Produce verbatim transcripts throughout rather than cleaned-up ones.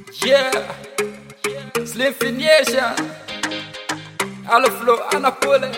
Yeah, Slim Finisha, Alla Flow, Anna Pole,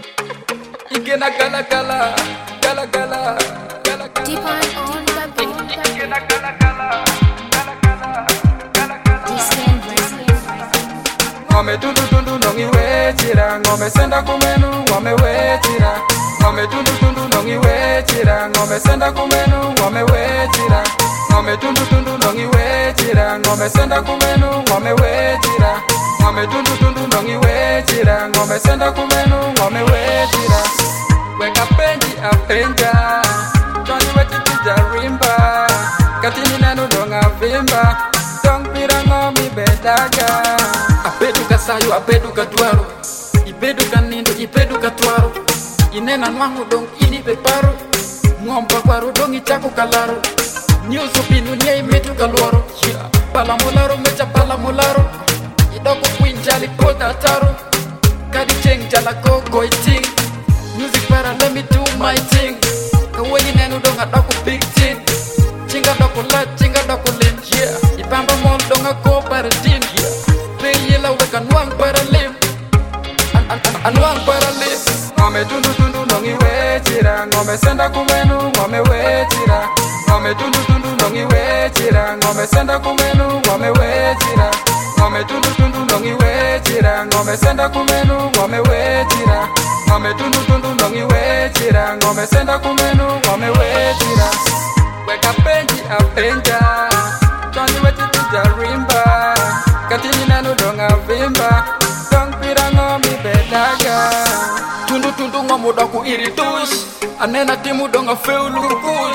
Igena Gala Gala, Gala Gala, Gala Gala, Deep on on the beat. Igena Gala Gala, Gala Gala, Gala Gala. D-Scan versus. Ngome tundu tundu nongi wechira, ngome senda kumenu, ngome wechira. Ngome tundu tundu nongi wechira, ngome senda kumenu, ngome wechira. Ngome tundu tundu nongi wechira, ngome senda kumenu, ngome wechira. Ngome tundu tundu nongi wechira, ngome senda kumenu, ngome wechira. Weka penji apenja, Johnny weti tijarimba. Katini nenu donga vimba, dong pira ngomi bedaga. Apedu kasayo, apedu katwaro, ipedu kanindo, ipedu katwaro. Inena nwangu dong ini peparo, ngompa kwaro dong ichaku kalaro. Nyusu pinu nye imitu kaluaro, yeah. Palamularo mecha palamularo, idoko kwinjali kota taro. Kadi cheng jala koko iting, music para let me do my thing. Kawengi nenu donga doko big tin, chinga doko lat, chinga doko lin, yeah. Ipamba mol donga ko para din, yeah. Play yela weka nwang para lim, an an an anwang para lim. Ngome tundu tundu nongi wechira, ngome senda kumenu, ngome wechira. Ngome tundu tundu nongi wechira, ngome senda kumenu, ngome wechira. Ngome tundu tundu nongi wechira, ngome senda kumenu, ngome wechira. Ngome tundu tundu nongi wechira, ngome senda kumenu, ngome wechira. Weka penji apenja, Johnny weti tijarimba. Katini nanu donga vimba, dong pira ngomi bedaga. Tundu tundu ngomu doku iritus, anena timu donga feu lukukus.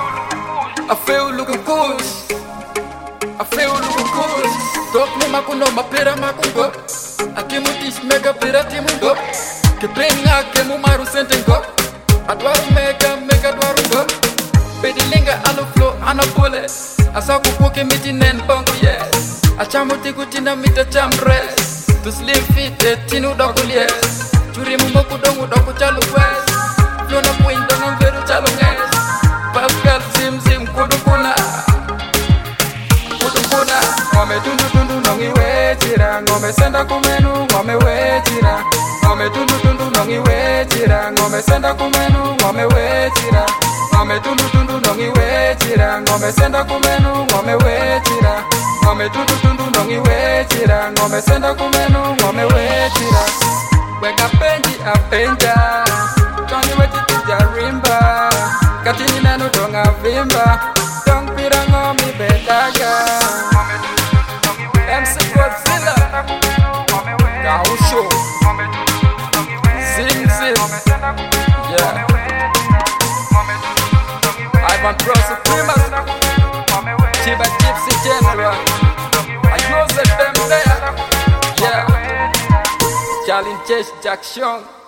I feel looking good. I feel looking good. Dok ni makuno mapira makungo. Akimu tis mega pira timungo. Kepenga kemu maru sentengo. Adwaru mega mega dwaru go. Pedilinga Alla Flow Anna Pole. Asaku poke miti nen bongo yes. Achamu tiku tina mita chamres. To slim fit e tinu doku yes. Churi mumboku dongu doku chalu west. Flona point dongu veru chalu yes. Pascal sim sim kudukuna Kudukuna Ngome tundu tundu nongi wechira, ngome senda kumenu, ngome wechira. Ngome tundu tundu nongi wechira, ngome senda kumenu, ngome wechira. Ngome tundu tundu nongi wechira, ngome senda kumenu, ngome wechira. Ngome tundu tundu nongi wechira, ngome senda kumenu, ngome wechira. Weka penji apenja, Johnny weti tijarimba. Katini nanu donga vimba, dong pira ngomi bedaga. M C Godzilla, Gausho, Zim Zim, yeah. Ivan Pro Supremas, Chiba Gypsy General, I use them there, yeah. Charlie Chase Jackson.